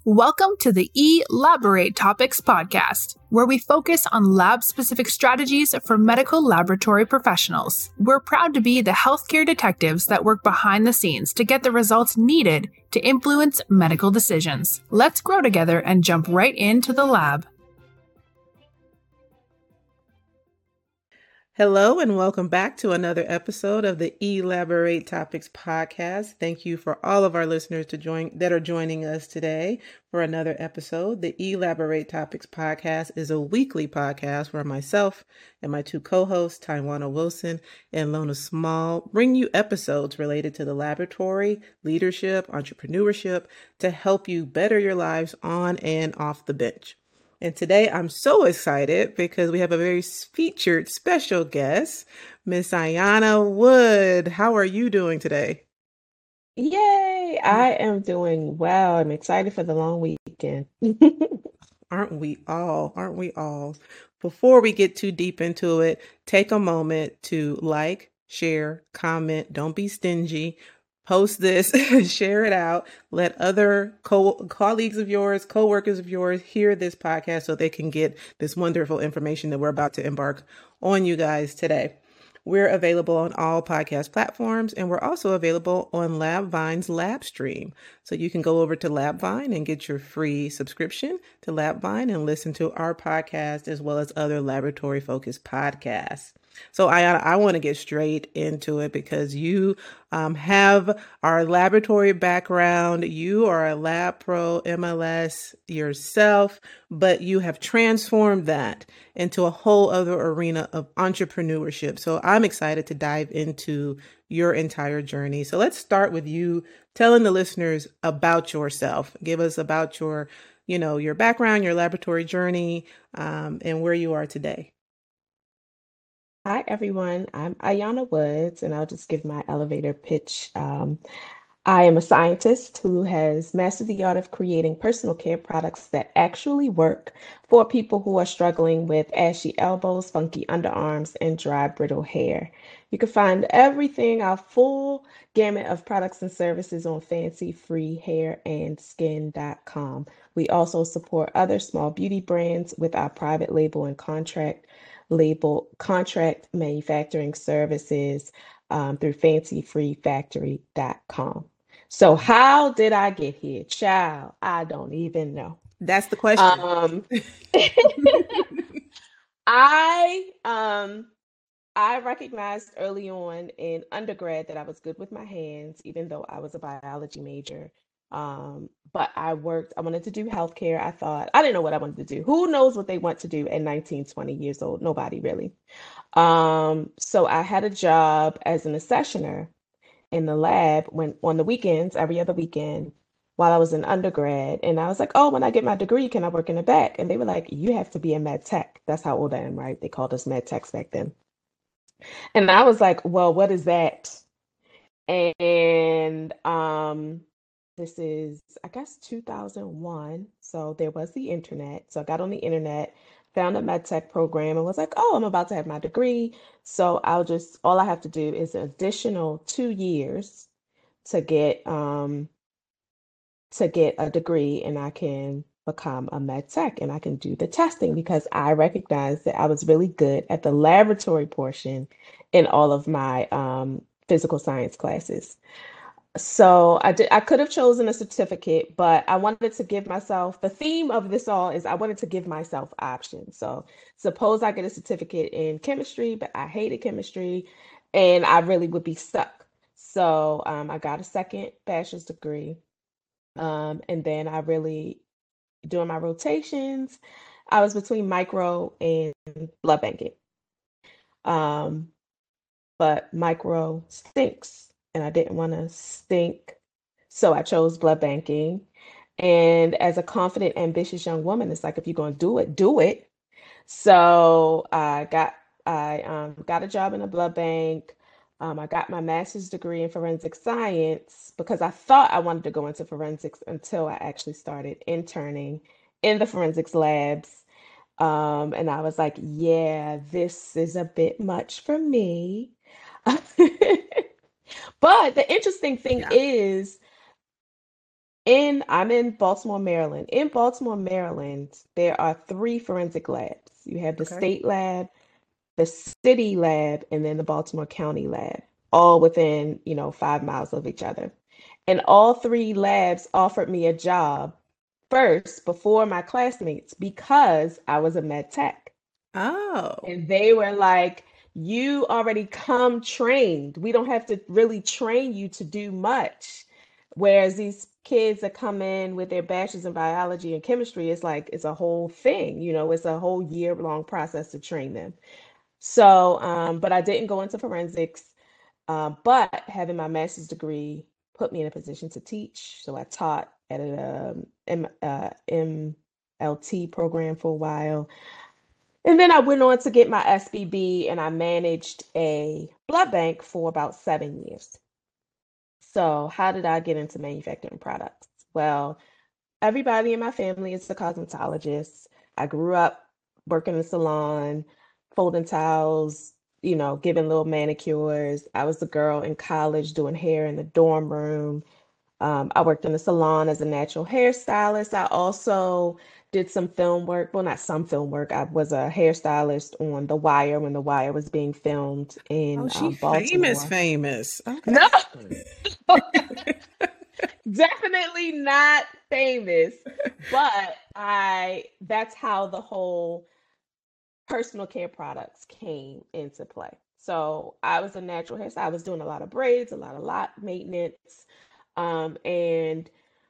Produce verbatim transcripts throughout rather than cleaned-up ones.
Welcome to the Elaborate Topics podcast, where we focus on lab-specific strategies for medical laboratory professionals. We're proud to be the healthcare detectives that work behind the scenes to get the results needed to influence medical decisions. Let's grow together and jump right into the lab. Hello and welcome back to another episode of the Elaborate Topics podcast. Thank you for all of our listeners to join that are joining us today for another episode. The Elaborate Topics podcast is a weekly podcast where myself and my two co-hosts, Taiwana Wilson and Lona Small, bring you episodes related to the laboratory, leadership, entrepreneurship to help you better your lives on and off the bench. And today I'm so excited because we have a very featured special guest, Miss Ayana Wood. How are you doing today? Yay! I am doing well. I'm excited for the long weekend. Aren't we all? Aren't we all? Before we get too deep into it, take a moment to like, share, comment. Don't be stingy. Post this, share it out, let other co- colleagues of yours, co-workers of yours hear this podcast so they can get this wonderful information that we're about to embark on you guys today. We're available on all podcast platforms, and we're also available on LabVine's LabStream. So you can go over to LabVine and get your free subscription to LabVine and listen to our podcast as well as other laboratory-focused podcasts. So I I want to get straight into it because you um, have our laboratory background. You are a Lab Pro M L S yourself, but you have transformed that into a whole other arena of entrepreneurship. So I'm excited to dive into your entire journey. So let's start with you telling the listeners about yourself. Give us about your, you know, your background, your laboratory journey, um, and where you are today. Hi, everyone. I'm Ayana Woods, and I'll just give my elevator pitch. Um, I am a scientist who has mastered the art of creating personal care products that actually work for people who are struggling with ashy elbows, funky underarms, and dry, brittle hair. You can find everything, our full gamut of products and services on fancy free hair and skin dot com. We also support other small beauty brands with our private label and contract label contract manufacturing services um, through fancy free factory dot com. So how did I get here? Child, I don't even know. That's the question. Um, I um I recognized early on in undergrad that I was good with my hands, even though I was a biology major. Um, but I worked, I wanted to do healthcare. I thought, I didn't know what I wanted to do. Who knows what they want to do at nineteen, twenty years old? Nobody really. Um, so I had a job as an accessioner in the lab when on the weekends, every other weekend, while I was in undergrad. And I was like, oh, when I get my degree, can I work in the back? And they were like, you have to be a med tech. That's how old I am, right? They called us med techs back then. And I was like, well, what is that? And um, this is, I guess, two thousand one. So there was the internet. So I got on the internet, found a med tech program, and was like, oh, I'm about to have my degree. So I'll just, all I have to do is an additional two years to get um to get a degree, and I can become a med tech and I can do the testing because I recognized that I was really good at the laboratory portion in all of my um, physical science classes. So I did, I could have chosen a certificate, but I wanted to give myself, the theme of this all is I wanted to give myself options. So suppose I get a certificate in chemistry, but I hated chemistry and I really would be stuck. So um, I got a second bachelor's degree. Um, and then I really, during my rotations, I was between micro and blood banking. Um, but micro stinks, and I didn't want to stink. So I chose blood banking. And as a confident, ambitious young woman, it's like if you're going to do it, do it. So I got I um, got a job in a blood bank. Um, I got my master's degree in forensic science because I thought I wanted to go into forensics until I actually started interning in the forensics labs. Um, and I was like, yeah, this is a bit much for me. But the interesting thing Yeah. is In I'm in Baltimore, Maryland. In Baltimore, Maryland, there are three forensic labs. You have the Okay. state lab, the city lab, and then the Baltimore County lab, all within, you know, five miles of each other. And all three labs offered me a job first before my classmates because I was a med tech. Oh. And they were like, you already come trained. We don't have to really train you to do much. Whereas these kids that come in with their bachelor's in biology and chemistry, it's like it's a whole thing, you know, it's a whole year long process to train them. So, um, but I didn't go into forensics. Uh, but having my master's degree put me in a position to teach. So I taught at a um, M, uh, M L T program for a while. And then I went on to get my S B B and I managed a blood bank for about seven years. So, how did I get into manufacturing products? Well, everybody in my family is a cosmetologist. I grew up working in the salon, folding towels, you know, giving little manicures. I was the girl in college doing hair in the dorm room. Um, I worked in the salon as a natural hairstylist. I also did some film work. Well, not some film work. I was a hairstylist on The Wire when The Wire was being filmed Oh, in she um, famous, Baltimore. famous. Okay. No, definitely not famous, but I that's how the whole personal care products came into play. So I was a natural hairstylist. I was doing a lot of braids, a lot of lot maintenance. Um, and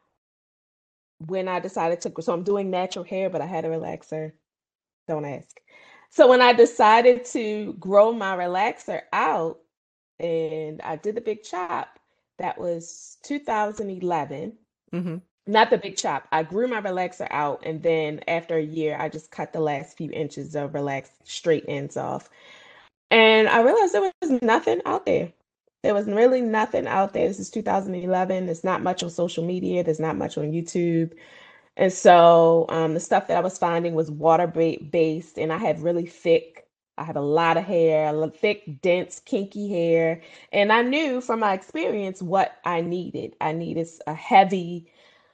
when I decided to, so I'm doing natural hair, but I had a relaxer. Don't ask. So when I decided to grow my relaxer out and I did the big chop, that was two thousand eleven. Mm-hmm. Not the big chop. I grew my relaxer out, and then after a year, I just cut the last few inches of relaxed straight ends off. And I realized there was nothing out there. There was really nothing out there. This is two thousand eleven. There's not much on social media. There's not much on YouTube. And so um, the stuff that I was finding was water based, and I had really thick, I have a lot of hair, a lo- thick, dense, kinky hair. And I knew from my experience what I needed. I needed a heavy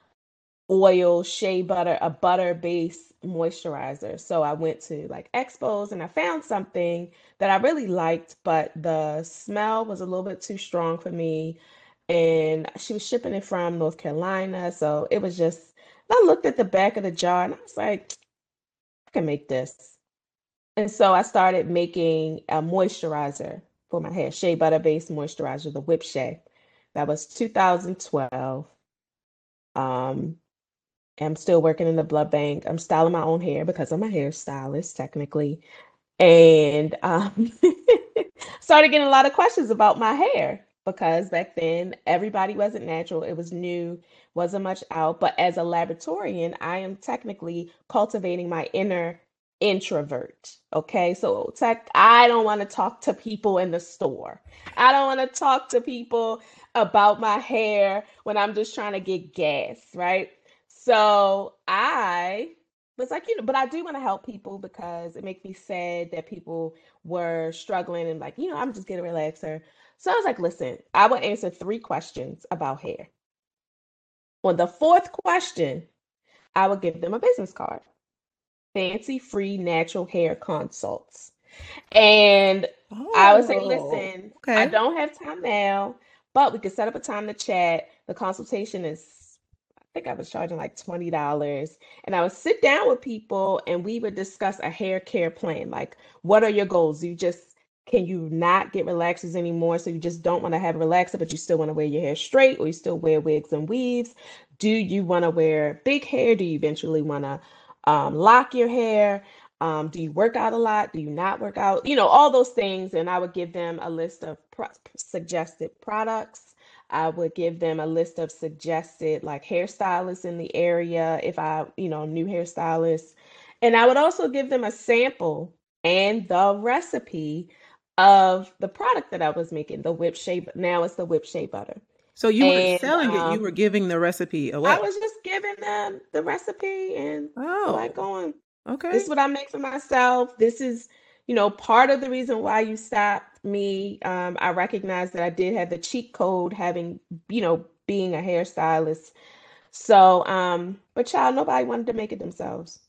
oil, shea butter, a butter based moisturizer. So I went to like expos and I found something that I really liked, but the smell was a little bit too strong for me. And she was shipping it from North Carolina. So it was just, I looked at the back of the jar and I was like, I can make this. And so I started making a moisturizer for my hair, shea butter based moisturizer, the Whip Shea. That was two thousand twelve. Um, I'm still working in the blood bank. I'm styling my own hair because I'm a hairstylist, technically. And um, started getting a lot of questions about my hair because back then everybody wasn't natural. It was new, wasn't much out. But as a laboratorian, I am technically cultivating my inner introvert. Okay. So tech, I don't want to talk to people in the store. I don't want to talk to people about my hair when I'm just trying to get gas, right? So I was like, you know, but I do want to help people because it makes me sad that people were struggling and like, you know, I'm just getting a relaxer. So I was like, listen, I would answer three questions about hair. On the fourth question, I would give them a business card, fancy free natural hair consults. And I would say, Oh, listen, I okay. don't have time now, but we could set up a time to chat. The consultation is, I think I was charging like twenty dollars. And I would sit down with people and we would discuss a hair care plan. Like, what are your goals? You just, can you not get relaxers anymore? So you just don't want to have a relaxer, but you still want to wear your hair straight or you still wear wigs and weaves? Do you want to wear big hair? Do you eventually want to um, lock your hair? Um, do you work out a lot? Do you not work out? You know, all those things. And I would give them a list of pro- suggested products. I would give them a list of suggested like hairstylists in the area if I, you know, new hairstylists. And I would also give them a sample and the recipe of the product that I was making, the whip shea. Now it's the whip shea butter. So you weren't And selling it, you um, were giving the recipe I away. was just giving them the recipe and like Oh, going, this is okay. what I make for myself. This is, you know, part of the reason why you stopped me. Um, I recognize that I did have the cheat code having, you know, being a hairstylist. So, um, but child, nobody wanted to make it themselves.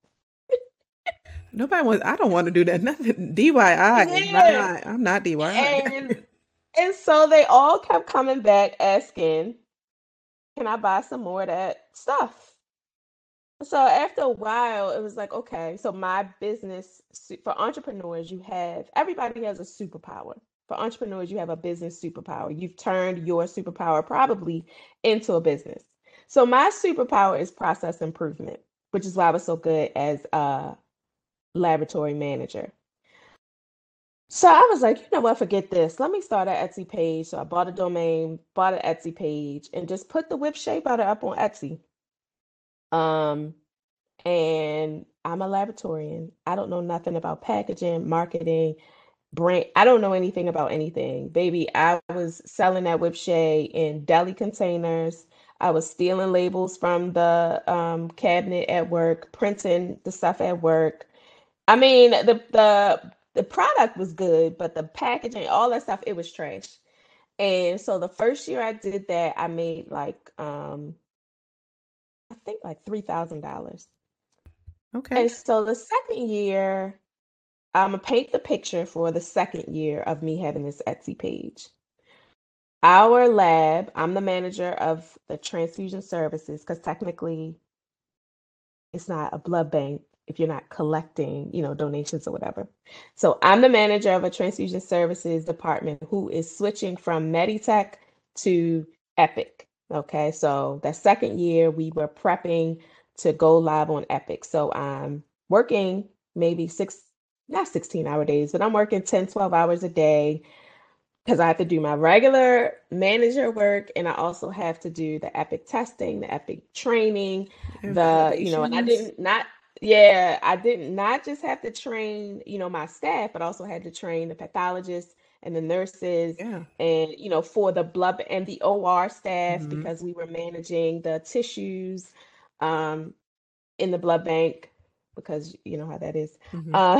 Nobody wants, I don't want to do that. Nothing. D I Y is Yeah. not, I'm not D I Y. And and so they all kept coming back asking, can I buy some more of that stuff? So after a while, it was like, okay, so my business su- for entrepreneurs, you have everybody has a superpower. For entrepreneurs, you have a business superpower. You've turned your superpower probably into a business. So my superpower is process improvement, which is why I was so good as a laboratory manager. So I was like, you know what, forget this. Let me start an Etsy page. So I bought a domain, bought an Etsy page, and just put the whip shea butter up on Etsy. Um, and I'm a laboratorian. I don't know nothing about packaging, marketing, brand. I don't know anything about anything. Baby, I was selling that whip shea in deli containers. I was stealing labels from the um, cabinet at work, printing the stuff at work. I mean, the the the product was good, but the packaging, all that stuff, it was trash. And so the first year I did that, I made like um I think like three thousand dollars. Okay. And so the second year, I'm gonna paint the picture for the second year of me having this Etsy page. Our lab, I'm the manager of the transfusion services because technically it's not a blood bank if you're not collecting, you know, donations or whatever. So I'm the manager of a transfusion services department who is switching from Meditech to Epic. Okay, so that second year we were prepping to go live on Epic. So I'm working maybe six, not sixteen hour days, but I'm working ten, twelve hours a day because I have to do my regular manager work and I also have to do the Epic testing, the Epic training, And the, you know, and I validations. didn't not, yeah, I did not just have to train, you know, my staff, but also had to train the pathologists and the nurses Yeah. and, you know, for the blood and the O R staff Hmm. because we were managing the tissues um, in the blood bank because you know how that is. Hmm. Uh,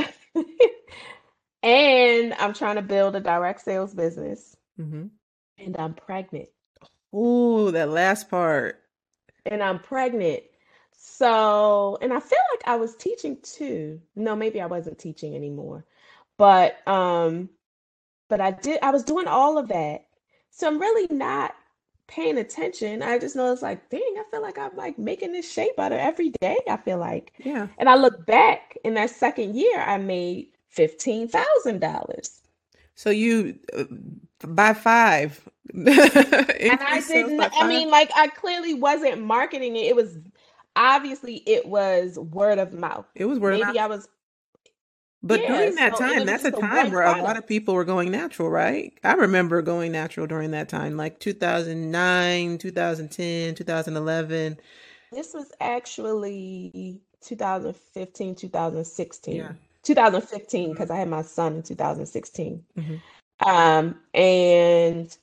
and I'm trying to build a direct sales business Hmm. and I'm pregnant. Ooh, that last part. And I'm pregnant. So, and I feel like I was teaching too. No, maybe I wasn't teaching anymore. But um but I did I was doing all of that. So I'm really not paying attention. I just know it's like, dang, I feel like I'm like making this shea butter every day, I feel like. Yeah. And I look back in that second year, I made fifteen thousand dollars. So you uh, by five And I increase sales didn't, by I five. mean, like, I clearly wasn't marketing it. It was obviously it was word of mouth. It was word of mouth. Maybe I was, But yeah. during that So, and time, it was that's a just a time one where a lot product. of people were going natural, right? I remember going natural during that time, like two thousand nine, two thousand ten, two thousand eleven. This was actually two thousand fifteen, Yeah. two thousand sixteen, two thousand fifteen, Hmm. because I had my son in two thousand sixteen. Hmm. Um, and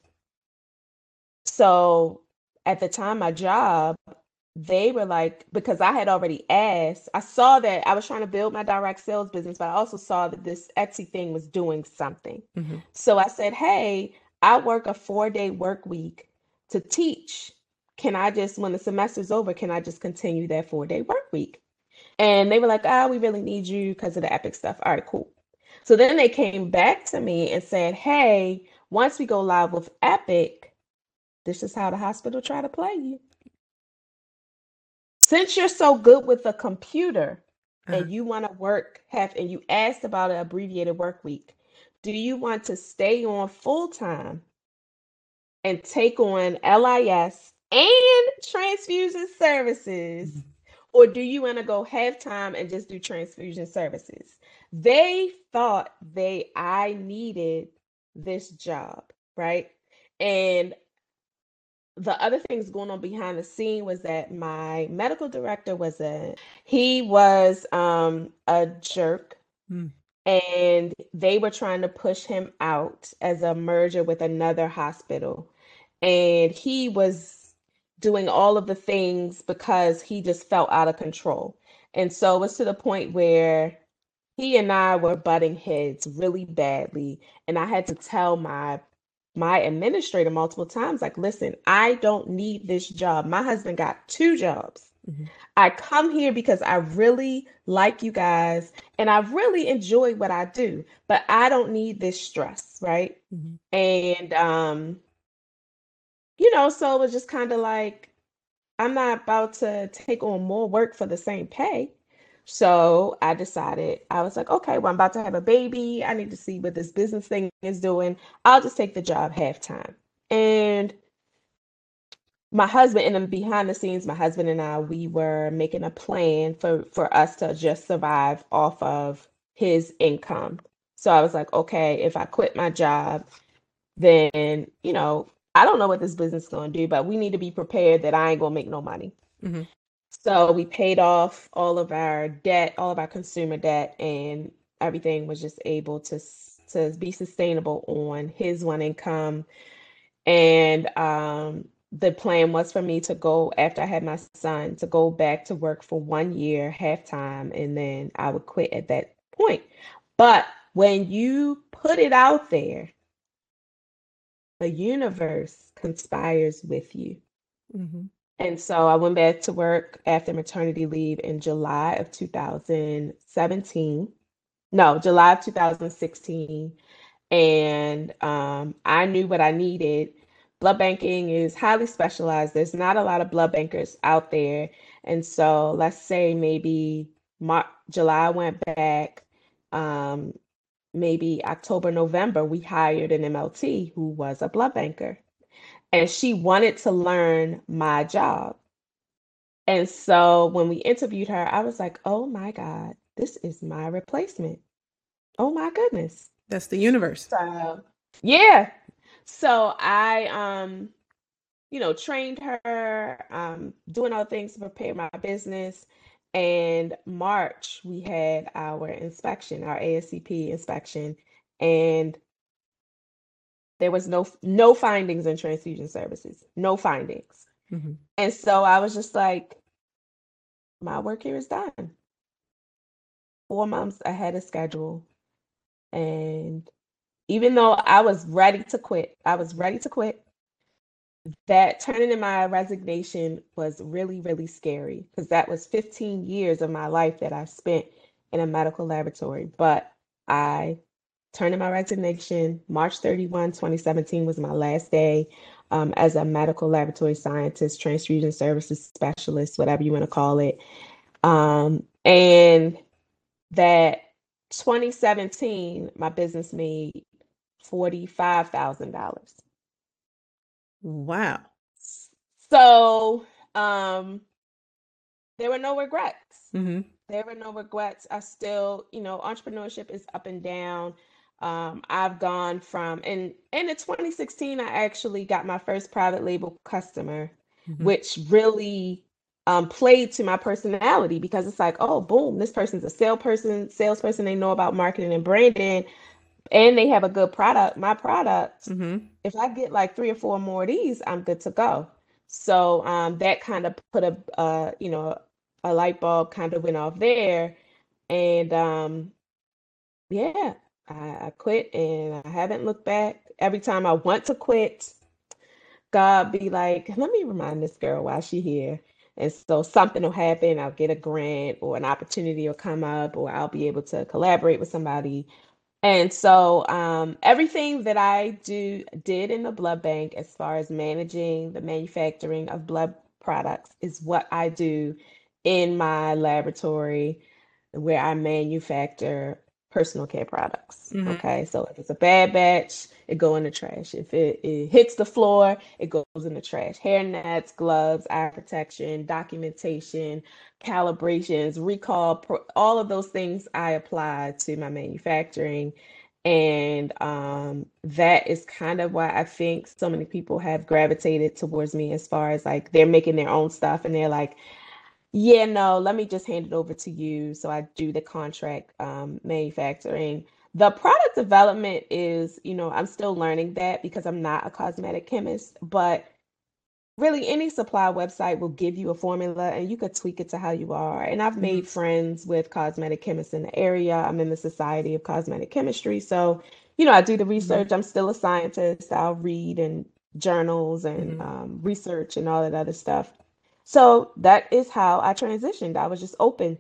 so at the time, my job, they were like, because I had already asked, I saw that I was trying to build my direct sales business, but I also saw that this Etsy thing was doing something. Hmm. So I said, hey, I work a four day work week to teach. Can I just, when the semester's over, can I just continue that four day work week? And they were like, oh, we really need you because of the Epic stuff. All right, cool. So then they came back to me and said, hey, once we go live with Epic, this is how the hospital try to play you. Since you're so good with the computer Uh-huh. and you want to work have and you asked about an abbreviated work week, do you want to stay on full time and take on L I S and transfusion services, Mhm. or do you want to go half time and just do transfusion services? They thought they I needed this job, right? And the other things going on behind the scene was that my medical director was a he was um a jerk Mm. and they were trying to push him out as a merger with another hospital and he was doing all of the things because he just felt out of control. And so it was to the point where he and I were butting heads really badly and I had to tell my my administrator multiple times, like, listen, I don't need this job. My husband got two jobs. Mhm. I come here because I really like you guys and I really enjoy what I do, but I don't need this stress, right? Mhm. And um, you know, so it was just kind of like, I'm not about to take on more work for the same pay. So I decided, I was like, okay, well, I'm about to have a baby. I need to see what this business thing is doing. I'll just take the job half time. And my husband, and then behind the scenes, my husband and I, we were making a plan for for us to just survive off of his income. So I was like, okay, if I quit my job, then, you know, I don't know what this business is going to do, but we need to be prepared that I ain't going to make no money. Mhm. So we paid off all of our debt, all of our consumer debt, and everything was just able to s- to be sustainable on his one income. And um, the plan was for me to go after I had my son to go back to work for one year, half time, and then I would quit at that point. But when you put it out there, the universe conspires with you. Mhm. And so I went back to work after maternity leave in July of two thousand seventeen. No, July of two thousand sixteen. And um, I knew what I needed. Blood banking is highly specialized. There's not a lot of blood bankers out there. And so let's say maybe Mar July I went back. Um, maybe October, November, we hired an M L T who was a blood banker. And she wanted to learn my job. And so when we interviewed her, I was like, oh my God, this is my replacement. Oh my goodness. That's the universe. So yeah. So I um, you know, trained her, um, doing all things to prepare my business. And March, we had our inspection, our A S C P inspection, and there was no no findings in transfusion services. No findings. Mhm. And so I was just like, my work here is done. Four months ahead of schedule. And even though I was ready to quit, I was ready to quit. That turning in my resignation was really, really scary because that was fifteen years of my life that I spent in a medical laboratory. But I turned in my resignation. March thirty-first, twenty seventeen was my last day um, as a medical laboratory scientist, transfusion services specialist, whatever you want to call it. Um, and that twenty seventeen, my business made forty-five thousand dollars. Wow. So um, there were no regrets. Mhm. There were no regrets. I still, you know, entrepreneurship is up and down. Um, I've gone from, and, and in twenty sixteen, I actually got my first private label customer, Mhm. which really um, played to my personality because it's like, oh, boom, this person's a salesperson, salesperson. They know about marketing and branding, and they have a good product. My product, Mhm. if I get like three or four more of these, I'm good to go. So um, that kind of put a, uh, you know, a light bulb kind of went off there. And um, yeah, I, I quit and I haven't looked back. Every time I want to quit, God be like, let me remind this girl why she here. And so something will happen. I'll get a grant or an opportunity will come up, or I'll be able to collaborate with somebody. And so um, everything that I do did in the blood bank as far as managing the manufacturing of blood products is what I do in my laboratory where I manufacture personal care products. Mhm. Okay, so if it's a bad batch, it go in the trash. If it, it hits the floor, it goes in the trash. Hair nets, gloves, eye protection, documentation, calibrations, recall, pro- all of those things I apply to my manufacturing. And um, that is kind of why I think so many people have gravitated towards me as far as like they're making their own stuff and they're like, yeah, no, let me just hand it over to you. So I do the contract um, manufacturing. The product development is, you know, I'm still learning that because I'm not a cosmetic chemist, but really any supply website will give you a formula and you could tweak it to how you are. And I've Mhm. made friends with cosmetic chemists in the area. I'm in the Society of Cosmetic Chemistry. So, you know, I do the Mm-hmm. research. I'm still a scientist. I'll read and journals and Mm-hmm. um, research and all that other stuff. So that is how I transitioned. I was just open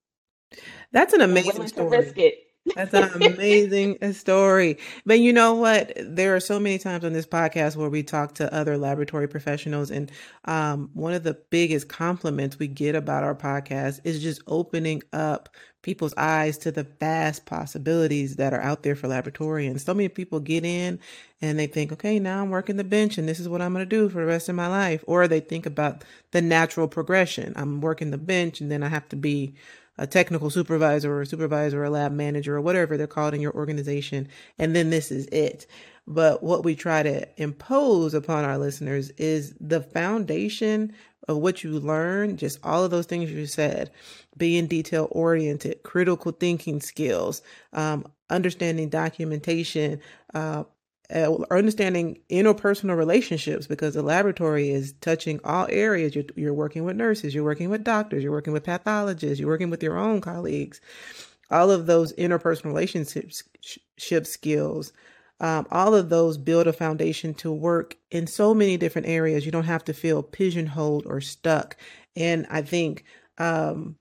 That's an and amazing willing to risk story. it. That's an amazing uh, story. But you know what? There are so many times on this podcast where we talk to other laboratory professionals, and um, one of the biggest compliments we get about our podcast is just opening up people's eyes to the vast possibilities that are out there for laboratorians. So many people get in and they think, okay, now I'm working the bench and this is what I'm going to do for the rest of my life. Or they think about the natural progression. I'm working the bench and then I have to be a technical supervisor or a supervisor or a lab manager or whatever they're called in your organization. And then this is it. But what we try to impose upon our listeners is the foundation of what you learn, just all of those things you said, being detail oriented, critical thinking skills, um, understanding documentation, uh, uh, understanding interpersonal relationships, because the laboratory is touching all areas. You're, you're working with nurses, you're working with doctors, you're working with pathologists, you're working with your own colleagues. All of those interpersonal relationships ship skills, um, all of those build a foundation to work in so many different areas. You don't have to feel pigeonholed or stuck. And I think um,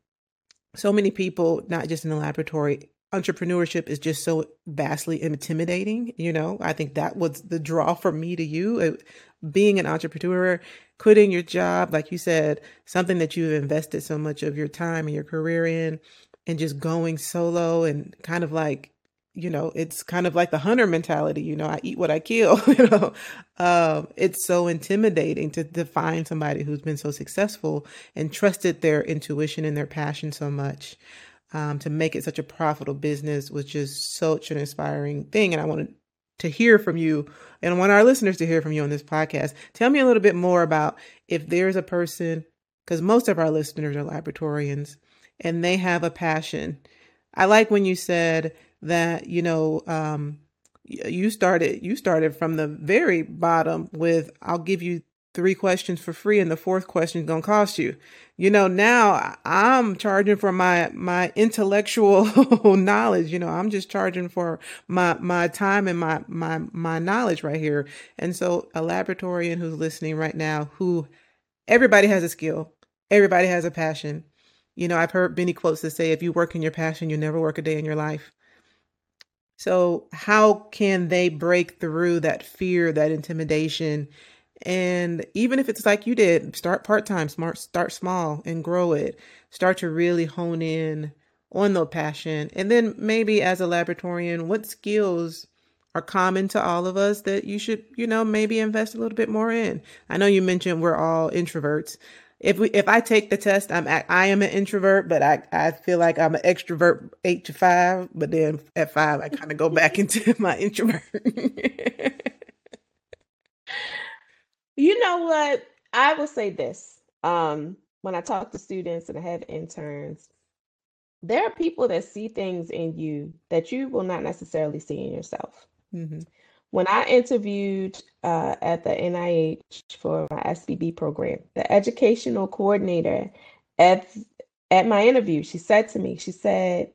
so many people, not just in the laboratory, entrepreneurship is just so vastly intimidating. You know, I think that was the draw for me to you. It, being an entrepreneur, quitting your job, like you said, something that you've invested so much of your time and your career in, and just going solo and kind of like, you know, it's kind of like the hunter mentality, you know, I eat what I kill, you know. Um, it's so intimidating to, to find somebody who's been so successful and trusted their intuition and their passion so much, um, to make it such a profitable business was just such an inspiring thing. And I wanted to hear from you and I want our listeners to hear from you on this podcast. Tell me a little bit more about if there's a person, because most of our listeners are laboratorians and they have a passion. I like when you said that, you know, um, you started you started from the very bottom with, I'll give you three questions for free and the fourth question is going to cost you. You know, now I'm charging for my my intellectual knowledge. You know, I'm just charging for my my time and my my my knowledge right here. And so a laboratorian who's listening right now, who everybody has a skill, everybody has a passion. You know, I've heard many quotes that say, if you work in your passion, you never work a day in your life. So, how can they break through that fear, that intimidation? And even if it's like you did, start part time, smart, start small and grow it. Start to really hone in on the passion. And then maybe as a laboratorian, what skills are common to all of us that you should, you know, maybe invest a little bit more in? I know you mentioned we're all introverts. If we, if I take the test, I'm I am an introvert, but I, I feel like I'm an extrovert eight to five. But then at five, I kind of go back into my introvert. You know what? I will say this. Um, when I talk to students and I have interns, there are people that see things in you that you will not necessarily see in yourself. hmm When I interviewed uh, at the N I H for my S B B program, the educational coordinator at at my interview, she said to me, she said,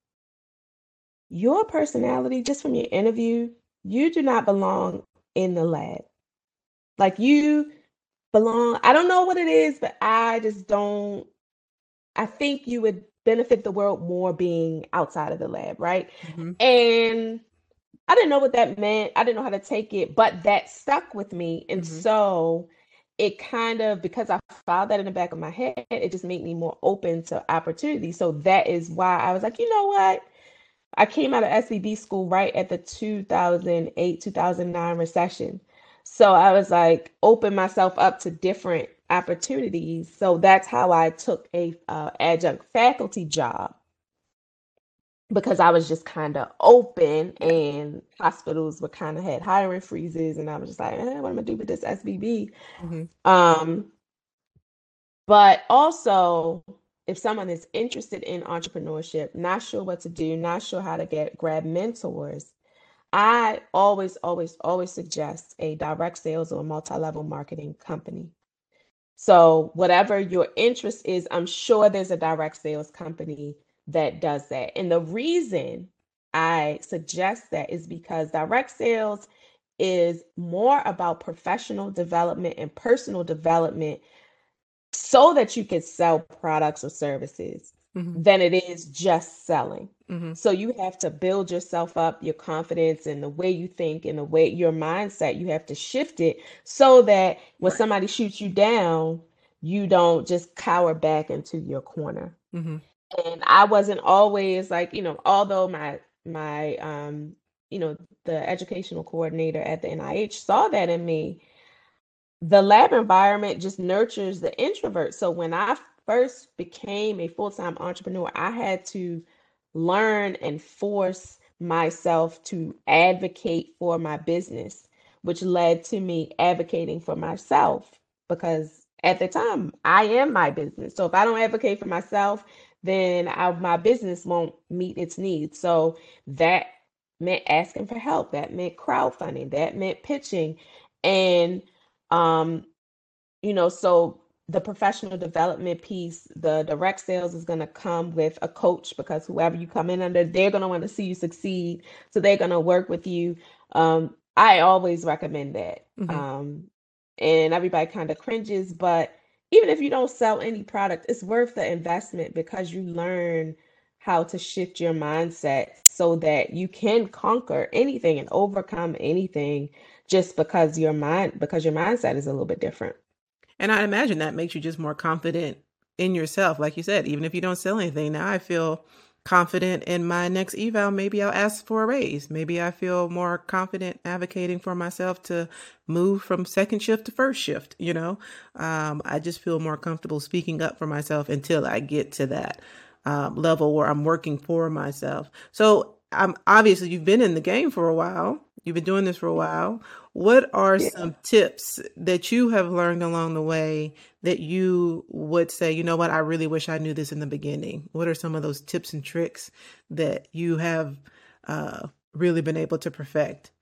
"Your personality, just from your interview, you do not belong in the lab. Like you belong, I don't know what it is, but I just don't, I think you would benefit the world more being outside of the lab, right?" hmm And I didn't know what that meant. I didn't know how to take it, but that stuck with me. And hmm so it kind of, because I filed that in the back of my head, it just made me more open to opportunity. So that is why I was like, you know what? I came out of S V B school right at the two thousand eight, two thousand nine recession. So I was like, open myself up to different opportunities. So that's how I took a uh, adjunct faculty job, because I was just kind of open Yeah. and hospitals were kind of had hiring freezes and I was just like, eh, what am I gonna do with this S V B? hmm Um, but also if someone is interested in entrepreneurship, not sure what to do, not sure how to get grab mentors, I always, always, always suggest a direct sales or a multi-level marketing company. So whatever your interest is, I'm sure there's a direct sales company that does that. And the reason I suggest that is because direct sales is more about professional development and personal development so that you can sell products or services Mm-hmm. than it is just selling. Mm-hmm. So you have to build yourself up, your confidence and the way you think and the way your mindset, you have to shift it so that when Right. somebody shoots you down, you don't just cower back into your corner. Mm-hmm. And I wasn't always like, you know, although my my um, you know, the educational coordinator at the N I H saw that in me, the lab environment just nurtures the introvert. So when I first became a full-time entrepreneur, I had to learn and force myself to advocate for my business, which led to me advocating for myself because at the time I am my business. So if I don't advocate for myself, then I, my business won't meet its needs. So that meant asking for help. That meant crowdfunding. That meant pitching. And um, you know, so the professional development piece, the direct sales is going to come with a coach because whoever you come in under, they're going to want to see you succeed. So they're going to work with you. Um, I always recommend that. Mm-hmm. Um, and everybody kind of cringes, but even if you don't sell any product, it's worth the investment because you learn how to shift your mindset so that you can conquer anything and overcome anything just because your mind because your mindset is a little bit different. And I imagine that makes you just more confident in yourself. Like you said, even if you don't sell anything, now I feel confident in my next eval. Maybe I'll ask for a raise. Maybe I feel more confident advocating for myself to move from second shift to first shift. You know, um, I just feel more comfortable speaking up for myself until I get to that um, level where I'm working for myself. So I'm obviously you've been in the game for a while. You've been doing this for a while. What are Yeah. some tips that you have learned along the way that you would say, you know what, I really wish I knew this in the beginning? What are some of those tips and tricks that you have uh, really been able to perfect?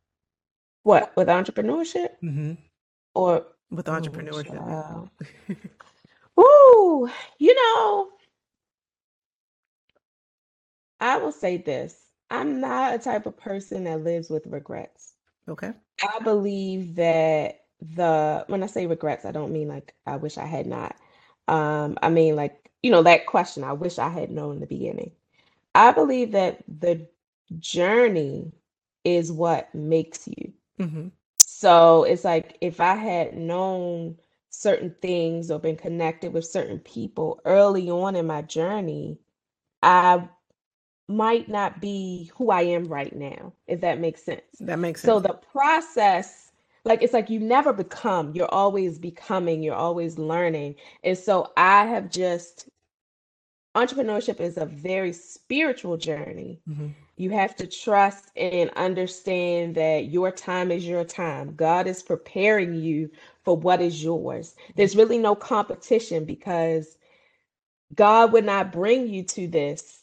What, with entrepreneurship Mm-hmm. or With oh, entrepreneurship. child. Ooh, you know, I will say this. I'm not a type of person that lives with regrets. Okay. I believe that the when I say regrets, I don't mean like I wish I had not. Um, I mean like, you know, that question, I wish I had known in the beginning. I believe that the journey is what makes you. Mm-hmm. So it's like if I had known certain things or been connected with certain people early on in my journey, I might not be who I am right now, if that makes sense. That makes So sense. the process, like it's like you never become, you're always becoming, you're always learning. And so I have just, entrepreneurship is a very spiritual journey. Mm-hmm. You have to trust and understand that your time is your time. God is preparing you for what is yours. There's really no competition because God would not bring you to this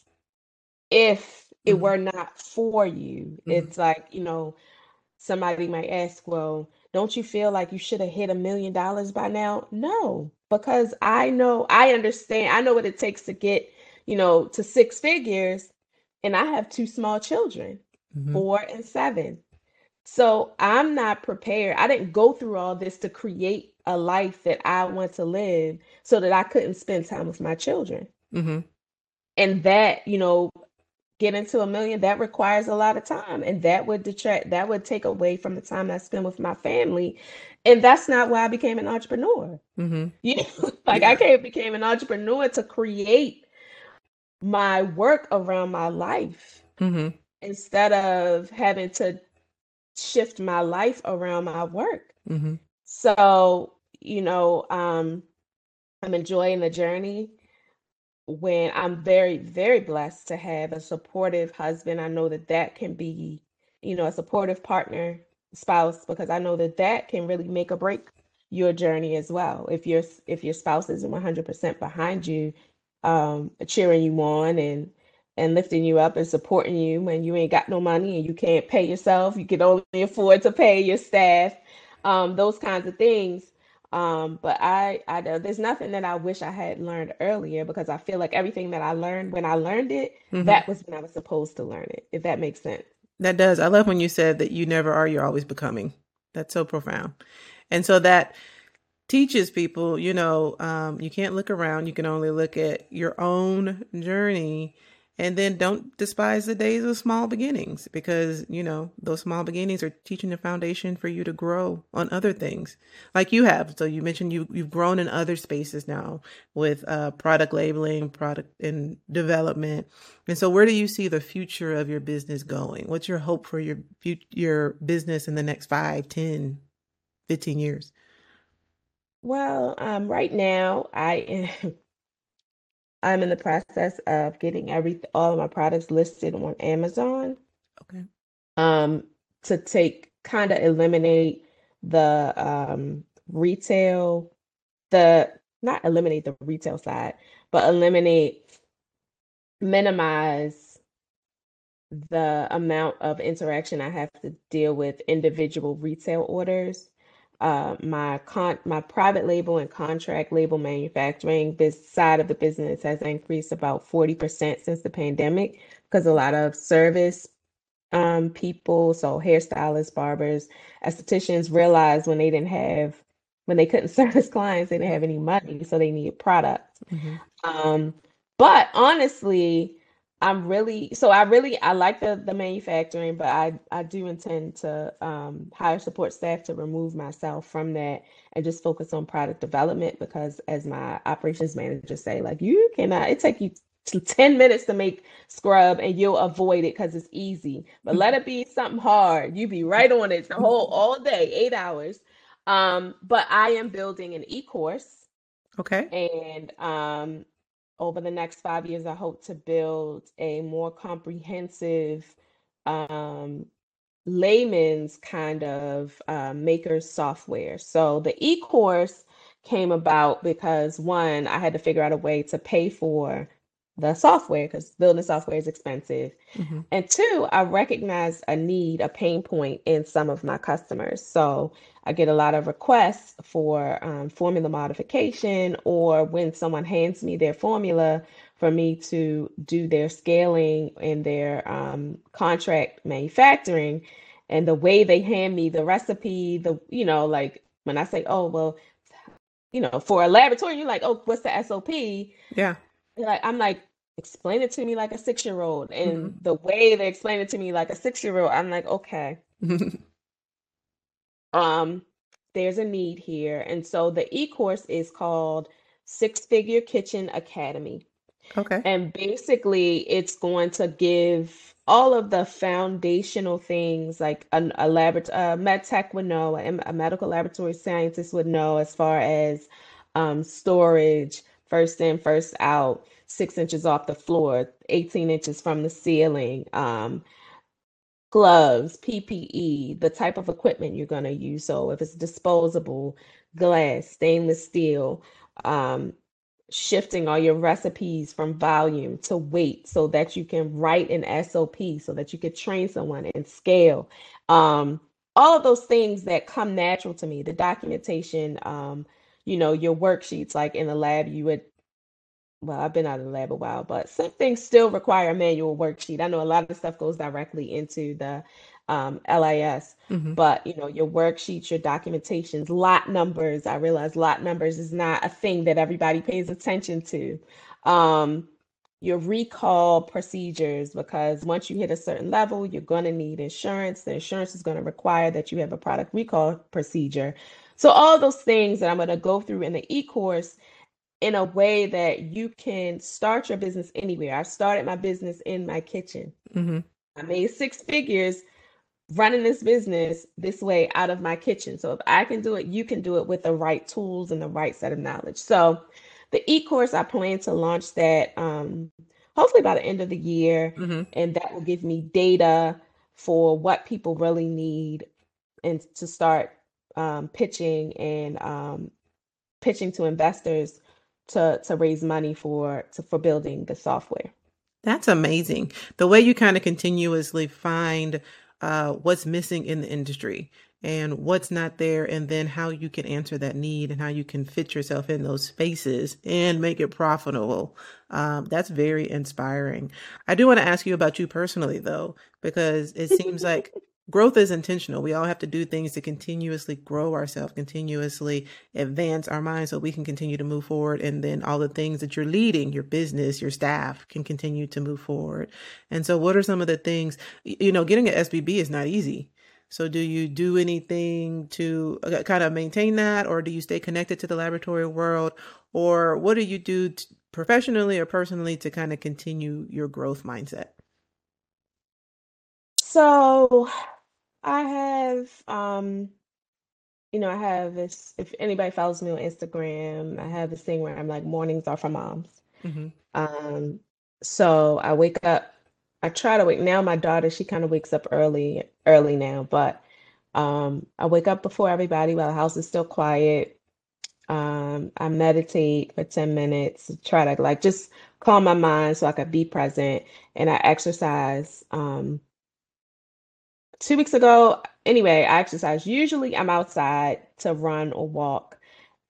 if it Mm-hmm. were not for you. Mm-hmm. It's like, you know, somebody might ask, well, don't you feel like you should have hit a million dollars by now? No, because I know, I understand, I know what it takes to get, you know, to six figures. And I have two small children, Mm-hmm. four and seven. So I'm not prepared. I didn't go through all this to create a life that I want to live so that I couldn't spend time with my children. Mm-hmm. And that, you know, getting to a million, that requires a lot of time. And that would detract, that would take away from the time I spend with my family. And that's not why I became an entrepreneur. Mm-hmm. You know, like Yeah. I came, became an entrepreneur to create my work around my life Mm-hmm. instead of having to shift my life around my work. Mm-hmm. So, you know, um, I'm enjoying the journey. When I'm very, very blessed to have a supportive husband, I know that that can be, you know, a supportive partner, spouse, because I know that that can really make or break your journey as well. If your if your spouse isn't one hundred percent behind you, um, cheering you on and and lifting you up and supporting you when you ain't got no money and you can't pay yourself, you can only afford to pay your staff, um, those kinds of things. Um, but I, I don't- there's nothing that I wish I had learned earlier because I feel like everything that I learned when I learned it, Hmm. that was when I was supposed to learn it, if that makes sense. That does. I love when you said that you never are, you're always becoming. That's so profound. And so that teaches people, you know, um, you can't look around. You can only look at your own journey. And then don't despise the days of small beginnings because, you know, those small beginnings are teaching the foundation for you to grow on other things like you have. So you mentioned you, you've grown in other spaces now with uh, product labeling, product and development. And so where do you see the future of your business going? What's your hope for your, fut- your business in the next five, ten, fifteen years? Well, um, right now I am I'm in the process of getting every all of my products listed on Amazon. Okay. Um, to take kind of eliminate the um retail, the not eliminate the retail side, but eliminate, minimize the amount of interaction I have to deal with individual retail orders. Uh, my con my private label and contract label manufacturing, this side of the business has increased about forty percent since the pandemic because a lot of service um, people, so hairstylists, barbers, estheticians realized when they didn't have, when they couldn't service clients, they didn't have any money, so they needed product. Mm-hmm. Um, but honestly, I'm really so I really I like the the manufacturing, but I I do intend to um, hire support staff to remove myself from that and just focus on product development because as my operations manager say, like you cannot, it take you t- ten minutes to make scrub and you'll avoid it because it's easy. But let it be something hard, you be right on it the whole all day, eight hours. Um, but I am building an e-course Okay. and um, over the next five years, I hope to build a more comprehensive, um, layman's kind of uh, maker software. So the e-course came about because one, I had to figure out a way to pay for the software because building software is expensive. Mm-hmm. And two, I recognize a need, a pain point in some of my customers. So I get a lot of requests for um, formula modification, or when someone hands me their formula for me to do their scaling and their um, contract manufacturing. And the way they hand me the recipe, the, you know, like when I say, oh, well, you know, for a laboratory, you're like, oh, what's the S O P? Yeah. Like I'm like, explain it to me like a six year old. And Mm-hmm. the way they explain it to me like a six year old, I'm like, okay, um, there's a need here. And so the e-course is called Six Figure Kitchen Academy. Okay. And basically, it's going to give all of the foundational things like a, a labor, a med tech would know, a, a medical laboratory scientist would know, as far as um, storage, first in, first out, six inches off the floor, eighteen inches from the ceiling, um, gloves, P P E, the type of equipment you're going to use. So if it's disposable, glass, stainless steel, um, shifting all your recipes from volume to weight so that you can write an S O P so that you could train someone and scale. Um, all of those things that come natural to me, the documentation, um, you know, your worksheets, like in the lab, you would, well, I've been out of the lab a while, but some things still require a manual worksheet. I know a lot of stuff goes directly into the um, L I S, Mm-hmm. but you know, your worksheets, your documentations, lot numbers. I realize lot numbers is not a thing that everybody pays attention to. Um, your recall procedures, because once you hit a certain level, you're going to need insurance. The insurance is going to require that you have a product recall procedure. So all those things that I'm going to go through in the e-course in a way that you can start your business anywhere. I started my business in my kitchen. Mm-hmm. I made six figures running this business this way out of my kitchen. So if I can do it, you can do it with the right tools and the right set of knowledge. So the e-course, I plan to launch that um, hopefully by the end of the year, Mm-hmm. and that will give me data for what people really need and to start um, pitching and um, pitching to investors to to raise money for to for building the software. That's amazing. The way you kind of continuously find uh, what's missing in the industry. and what's not there, and then how you can answer that need and how you can fit yourself in those spaces and make it profitable. Um, that's very inspiring. I do want to ask you about you personally, though, because it seems like growth is intentional. We all have to do things to continuously grow ourselves, continuously advance our minds so we can continue to move forward. And then all the things that you're leading, your business, your staff can continue to move forward. And so what are some of the things, you know, getting an S B B is not easy. So do you do anything to uh, kind of maintain that, or do you stay connected to the laboratory world, or what do you do t- professionally or personally to kind of continue your growth mindset? So I have, um, you know, I have this, if anybody follows me on Instagram, I have this thing where I'm like, mornings are for moms. Mm-hmm. Um, so I wake up, I try to wake, now my daughter, she kind of wakes up early, early now, but um, I wake up before everybody while the house is still quiet. Um, I meditate for ten minutes, try to like just calm my mind so I could be present, and I exercise. Um, two weeks ago, anyway, I exercise. Usually I'm outside to run or walk,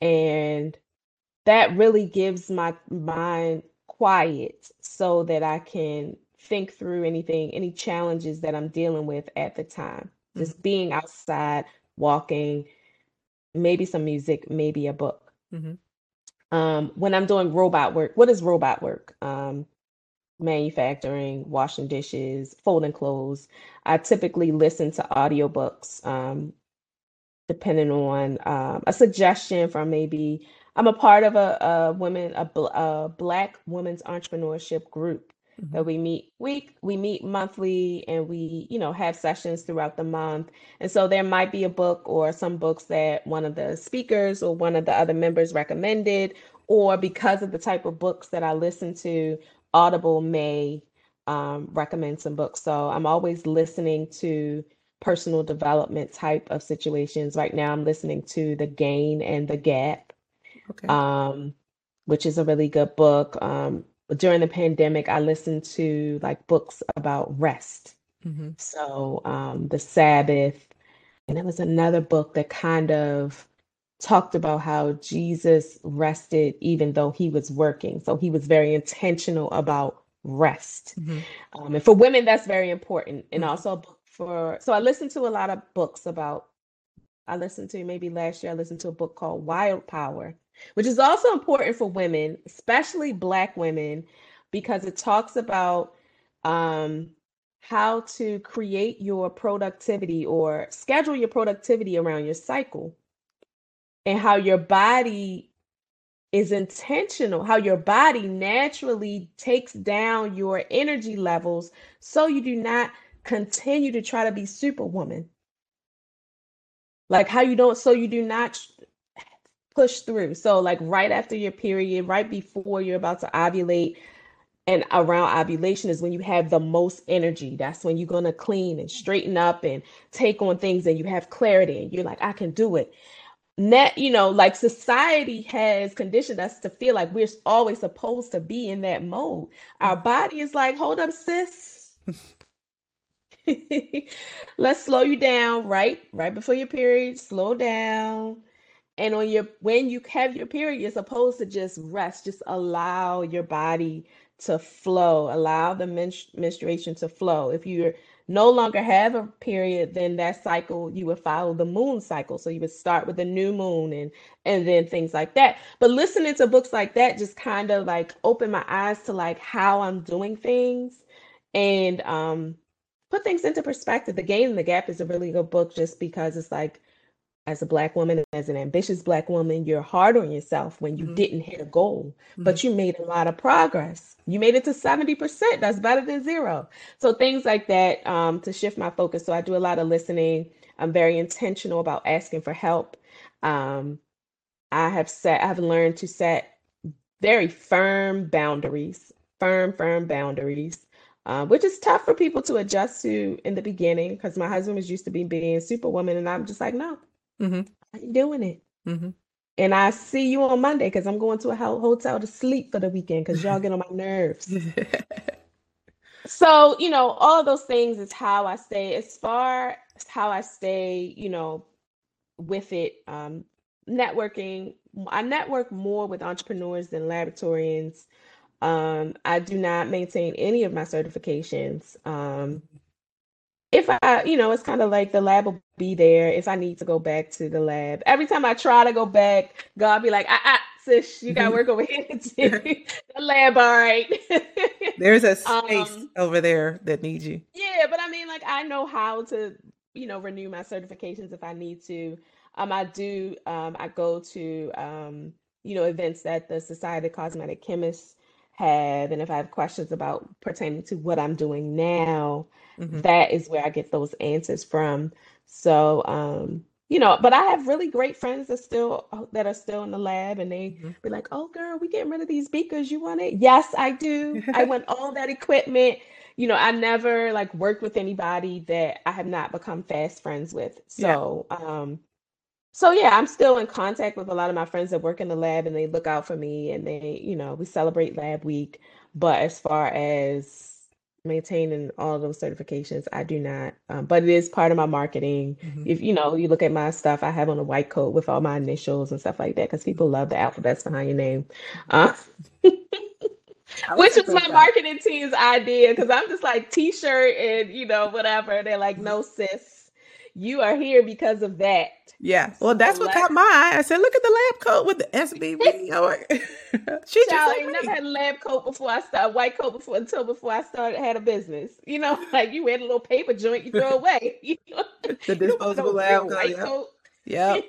and that really gives my mind quiet so that I can think through anything, any challenges that I'm dealing with at the time. Mm-hmm. Just being outside, walking, maybe some music, maybe a book. Mm-hmm. Um, when I'm doing robot work, what is robot work? Um, manufacturing, washing dishes, folding clothes. I typically listen to audiobooks, um, depending on um, a suggestion from maybe I'm a part of a, a women a, bl- a Black women's entrepreneurship group Mm-hmm. that we meet week we meet monthly, and we you know have sessions throughout the month. And so there might be a book or some books that one of the speakers or one of the other members recommended, or because of the type of books that I listen to, Audible may um, recommend some books. So I'm always listening to personal development type of situations. Right now, I'm listening to The Gain and the Gap, Okay. um, which is a really good book. Um, during the pandemic, I listened to like books about rest. Mm-hmm. So um, The Sabbath, and there was another book that kind of talked about how Jesus rested even though he was working. So he was very intentional about rest. Mm-hmm. Um, and for women, that's very important. And Mm-hmm. also a book for, so I listened to a lot of books about, I listened to maybe last year, I listened to a book called Wild Power, which is also important for women, especially Black women, because it talks about um, how to create your productivity or schedule your productivity around your cycle, and how your body is intentional, how your body naturally takes down your energy levels so you do not continue to try to be superwoman. Like how you don't, so you do not push through. So like right after your period, right before you're about to ovulate, and around ovulation is when you have the most energy. That's when you're going to clean and straighten up and take on things, and you have clarity and you're like, I can do it. Net, you know, like society has conditioned us to feel like we're always supposed to be in that mode. Our body is like, hold up, sis. Let's slow you down, right? Right before your period, slow down. And on your when you have your period, you're supposed to just rest, just allow your body to flow, allow the menstru- menstruation to flow. If you're no longer have a period, then that cycle you would follow the moon cycle. So you would start with the new moon and and then things like that. But listening to books like that just kind of like opened my eyes to like how I'm doing things, and um put things into perspective. The Gain and the Gap is a really good book just because it's like, as a Black woman, as an ambitious Black woman, you're hard on yourself when you Mm-hmm. didn't hit a goal, Mm-hmm. but you made a lot of progress. You made it to seventy percent. That's better than zero. So things like that, um, to shift my focus. So I do a lot of listening. I'm very intentional about asking for help. Um, I have set, I've learned to set very firm boundaries, firm, firm boundaries. Uh, which is tough for people to adjust to in the beginning, because my husband was used to be being superwoman, and I'm just like, no, Mm-hmm. I ain't doing it. Mm-hmm. And I see you on Monday because I'm going to a ho- hotel to sleep for the weekend because y'all get on my nerves. So, you know, all of those things is how I stay. As far how I stay, you know, with it. Um, networking, I network more with entrepreneurs than laboratorians. Um, I do not maintain any of my certifications. Um, if I, you know, it's kind of like the lab will be there if I need to go back to the lab. Every time I try to go back, God be like, ah, ah sis, you got work over here. The lab, all right. There's a space um, over there that needs you. yeah, but I mean, like, I know how to, you know, renew my certifications if I need to. Um, I do, um, I go to, um, you know, events that the Society of Cosmetic Chemists have, and if I have questions about pertaining to what I'm doing now, Mm-hmm. that is where I get those answers from. So, um, you know, but I have really great friends that still that are still in the lab, and they Mm-hmm. be like, "Oh, girl, we getting rid of these beakers. You want it?" Yes, I do. I want all that equipment. You know, I never like worked with anybody that I have not become fast friends with. Yeah. So, um, so yeah, I'm still in contact with a lot of my friends that work in the lab and they look out for me and they, you know, we celebrate lab week. But as far as maintaining all of those certifications, I do not. Um, but it is part of my marketing. Mm-hmm. If you know, you look at my stuff, I have on a white coat with all my initials and stuff like that because people love the alphabets behind your name. Uh, I would which was support my that. marketing team's idea because I'm just like t-shirt and you know whatever. They're like, no, sis, you are here because of that. Yeah. Well, So that's what let's caught my eye. I said, look at the lab coat with the S B B. She just child. like I ain't never me. had a lab coat before I started, white coat before until before I started had a business. You know, like you wear a little paper joint you throw away. You know, The you don't want disposable no lab real coat. white Yep. coat. Yep.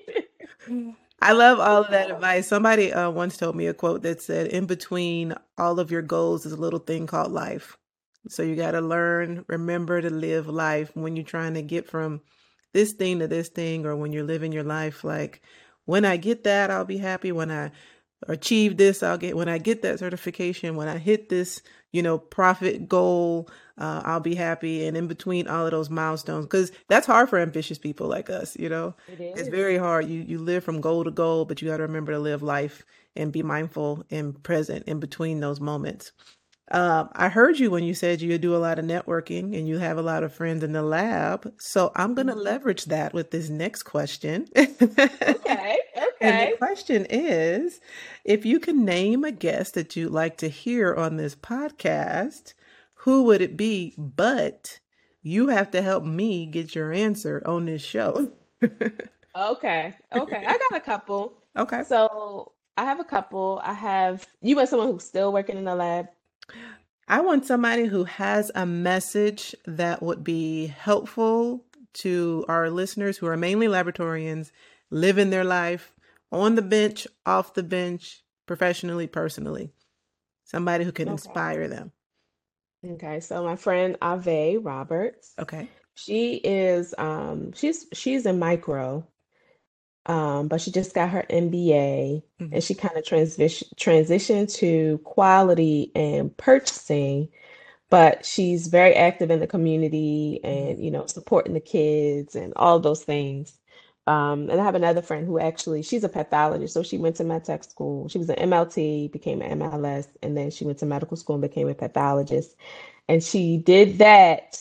I love all of that So, advice. Somebody uh, once told me a quote that said, in between all of your goals is a little thing called life. So you got to learn, remember to live life when you're trying to get from this thing to this thing, or when you're living your life. Like, when I get that, I'll be happy. When I achieve this, I'll get, when I get that certification, when I hit this, you know, profit goal, uh, I'll be happy. And in between all of those milestones, because that's hard for ambitious people like us, you know, it it's is. very hard. You, you live from goal to goal, but you got to remember to live life and be mindful and present in between those moments. Um, I heard you when you said you do a lot of networking and you have a lot of friends in the lab. So I'm going to Mhm. leverage that with this next question. Okay, And the okay. question is, if you can name a guest that you'd like to hear on this podcast, who would it be? But you have to help me get your answer on this show. Okay. Okay. I got a couple. Okay. So I have a couple. I have you want someone who's still working in the lab? I want somebody who has a message that would be helpful to our listeners who are mainly laboratorians, living their life on the bench, off the bench, professionally, personally. Somebody who can Okay. inspire them. Okay. So my friend Ave Roberts, Okay. she is um she's she's in micro, um, but she just got her M B A Mhm. and she kind of transition transitioned to quality and purchasing, but she's very active in the community Mhm. and you know supporting the kids and all those things. Um, and I have another friend who actually she's a pathologist, so she went to med tech school. She was an M L T, became an M L S, and then she went to medical school and became a pathologist. And she did that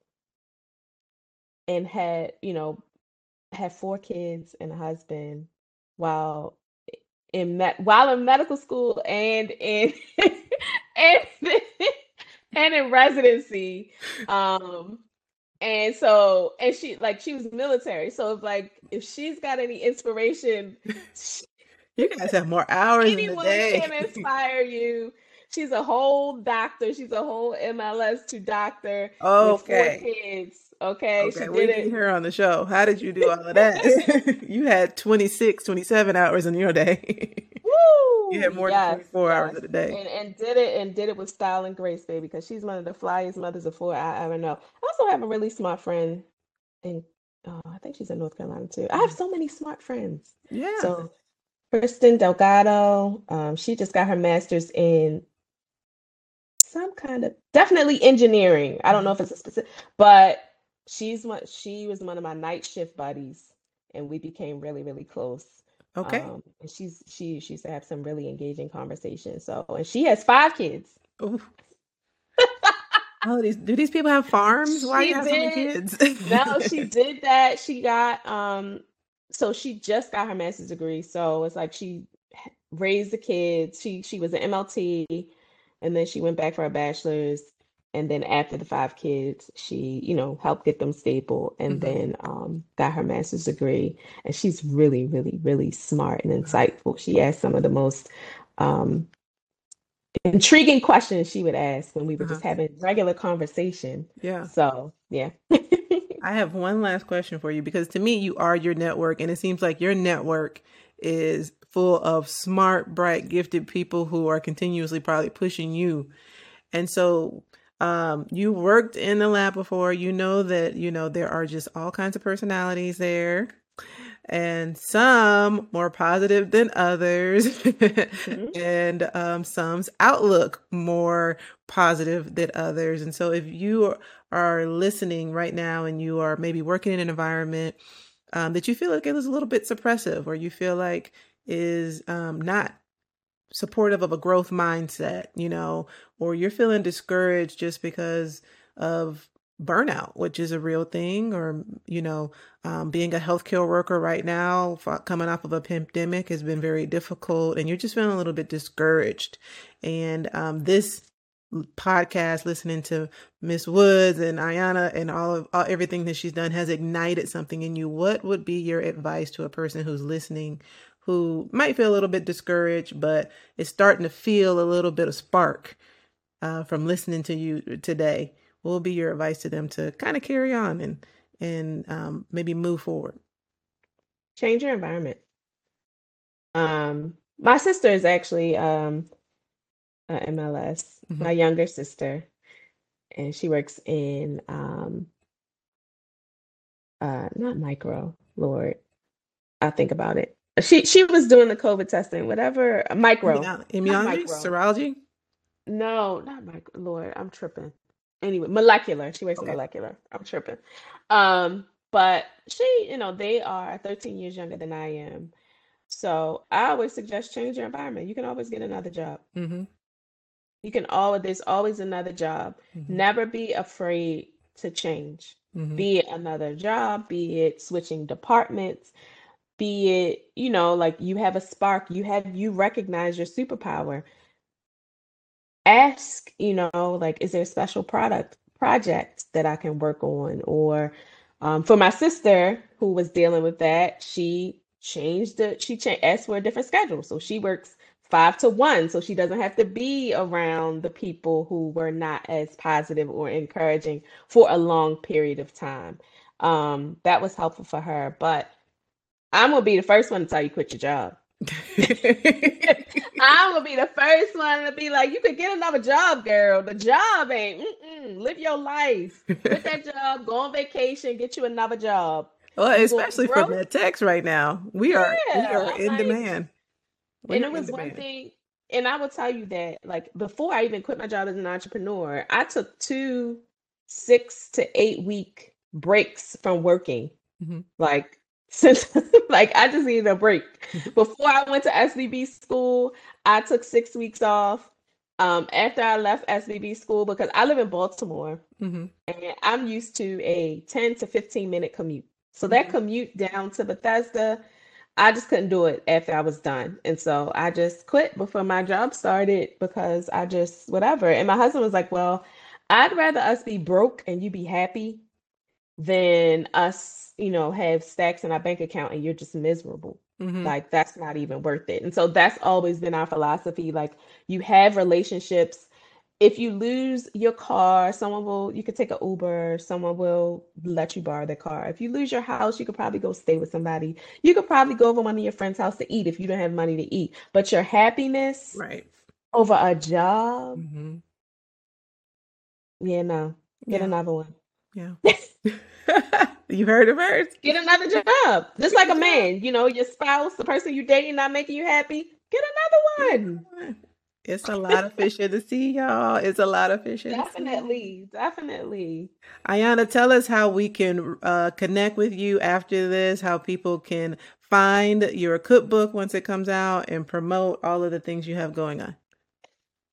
and had you know had four kids and a husband while in med while in medical school and in and and in residency. Um, and so and she like she was military. So if like if she's got any inspiration, You guys have more hours in the anyone can day. inspire you. She's a whole doctor. She's a whole M L S two doctor with four Okay. kids. Okay, she Okay. We did need it. her on the show. How did you do all of that? You had twenty-six, twenty-seven hours in your day. You Woo! had more than Yes, twenty-four hours yes. of the day. And and did it and did it with style and grace, baby, because she's one of the flyest mothers of four I ever know. I also have a really smart friend in oh, I think she's in North Carolina too. I have Mhm. so many smart friends. Yeah. So Kristen Delgado, um, she just got her master's in some kind of definitely engineering. I don't know Mhm. if it's a specific, but she's one. She was one of my night shift buddies, and we became really, really close. Okay. Um, and she's she she used to have some really engaging conversations. So, and she has five kids. Ooh. Oh, these do these people have farms? Why do She you have so many did. kids? No, she did that. She got um so she just got her master's degree. So it's like she h- raised the kids. She she was an M L T and then she went back for her bachelor's. And then after the five kids, she, you know, helped get them stable and Mhm. then um got her master's degree. And she's really, really, really smart and Wow. insightful. She asked some of the most um intriguing questions she would ask when we were Uh-huh. just having regular conversation. Yeah. So yeah. I have one last question for you because to me, you are your network, and it seems like your network is full of smart, bright, gifted people who are continuously probably pushing you. And so, um, you worked in the lab before. You know that, you know, there are just all kinds of personalities there, and some more positive than others, Mhm. and um, some's outlook more positive than others. And so, if you are listening right now and you are maybe working in an environment um, that you feel like it was a little bit suppressive, or you feel like is um, not supportive of a growth mindset, you know, or you're feeling discouraged just because of burnout, which is a real thing, or, you know, um, being a healthcare worker right now, f- coming off of a pandemic has been very difficult, and you're just feeling a little bit discouraged. And um, this podcast, listening to Miss Woods and Ayana and all of all, everything that she's done has ignited something in you. What would be your advice to a person who's listening who might feel a little bit discouraged, but is starting to feel a little bit of spark uh, from listening to you today? What will be your advice to them to kind of carry on and and um, maybe move forward? Change your environment. Um, my sister is actually um a M L S, Mm-hmm. my younger sister, and she works in um uh not micro, Lord, I think about it. She she was doing the COVID testing, whatever, uh, micro, Immuno- not immunology, micro. serology. No, not micro, Lord, I'm tripping. Anyway, molecular. She works in Okay. molecular. I'm tripping. Um, but she, you know, they are thirteen years younger than I am. So I always suggest change your environment. You can always get another job. Mm-hmm. You can always, there's always another job. Mm-hmm. Never be afraid to change. Mm-hmm. Be it another job, be it switching departments, be it, you know, like you have a spark, you have, you recognize your superpower. Ask, you know, like, is there a special product project that I can work on? Or um, for my sister who was dealing with that, she changed the, she changed, asked for a different schedule. So she works five to one. So she doesn't have to be around the people who were not as positive or encouraging for a long period of time. Um, that was helpful for her. But I'm gonna be the first one to tell you quit your job. I'm gonna be the first one to be like, you could get another job, girl. The job ain't. Mm-mm. Live your life. Quit that job. Go on vacation. Get you another job. Well, You going especially for growth? med techs right now, we are we Yeah. are I'm in like, demand. We and are it in was one demand. thing, and I will tell you that, like, before I even quit my job as an entrepreneur, I took two six to eight week breaks from working. Mm-hmm. Like, since like I just needed a break. Before I went to S V B school, I took six weeks off. Um, after I left S V B school, because I live in Baltimore Mm-hmm. and I'm used to a ten to fifteen minute commute. So that Mm-hmm. commute down to Bethesda, I just couldn't do it after I was done. And so I just quit before my job started because I just, whatever. And my husband was like, well, I'd rather us be broke and you be happy than us, you know, have stacks in our bank account and you're just miserable. Mm-hmm. Like that's not even worth it. And so that's always been our philosophy. Like you have relationships. If you lose your car, someone will, you could take an Uber, someone will let you borrow their car. If you lose your house, you could probably go stay with somebody. You could probably go over one of your friends' house to eat if you don't have money to eat. But your happiness Right. over a job, Mm-hmm. yeah, no, get Yeah. another one. Yeah. You heard it first. Get another job. Just Get like a a job. man, you know, your spouse, the person you're dating not making you happy, get Get another one. another one. It's a lot of fish in the sea, y'all. It's a lot of fish in the sea. Definitely, definitely. Ayana, tell us how we can uh, connect with you after this, how people can find your cookbook once it comes out and promote all of the things you have going on.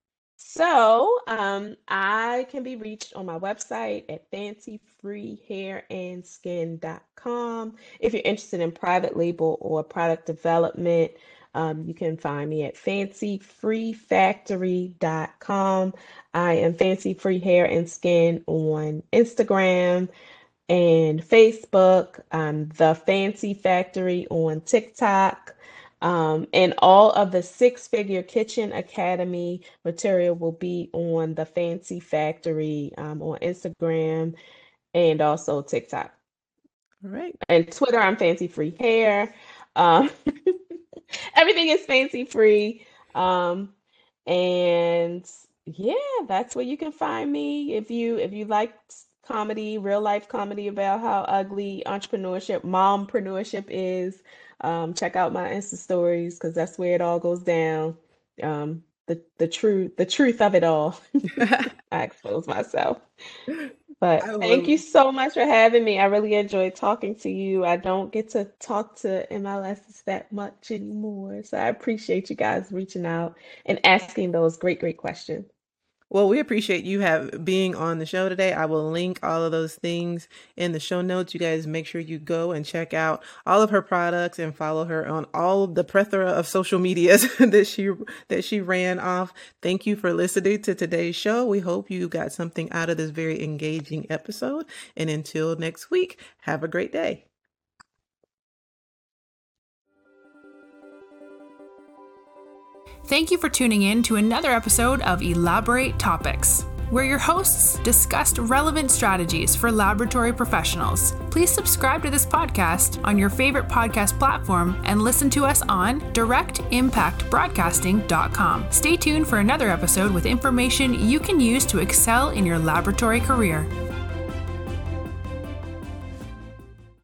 So, um, I can be reached on my website at fancy free hair and skin dot com. If you're interested in private label or product development, um, you can find me at fancy free factory dot com. I am Fancy Free Hair and Skin on Instagram and Facebook. I'm The Fancy Factory on TikTok. Um, and all of the Six Figure Kitchen Academy material will be on the Fancy Factory um, on Instagram and also TikTok. All right. And Twitter, I'm Fancy Free Hair. Um, everything is fancy free. Um, and yeah, that's where you can find me. If you if you like comedy, real life comedy about how ugly entrepreneurship, mompreneurship is. Um, check out my Insta stories because that's where it all goes down. Um, the the truth the truth of it all. I expose myself. But I thank will. you so much for having me. I really enjoyed talking to you. I don't get to talk to M L Ss that much anymore. So I appreciate you guys reaching out and asking those great, great questions. Well, we appreciate you have being on the show today. I will link all of those things in the show notes. You guys make sure you go and check out all of her products and follow her on all of the plethora of social medias that she that she ran off. Thank you for listening to today's show. We hope you got something out of this very engaging episode. And until next week, have a great day. Thank you for tuning in to another episode of Elaborate Topics, where your hosts discussed relevant strategies for laboratory professionals. Please subscribe to this podcast on your favorite podcast platform and listen to us on direct impact broadcasting dot com. Stay tuned for another episode with information you can use to excel in your laboratory career.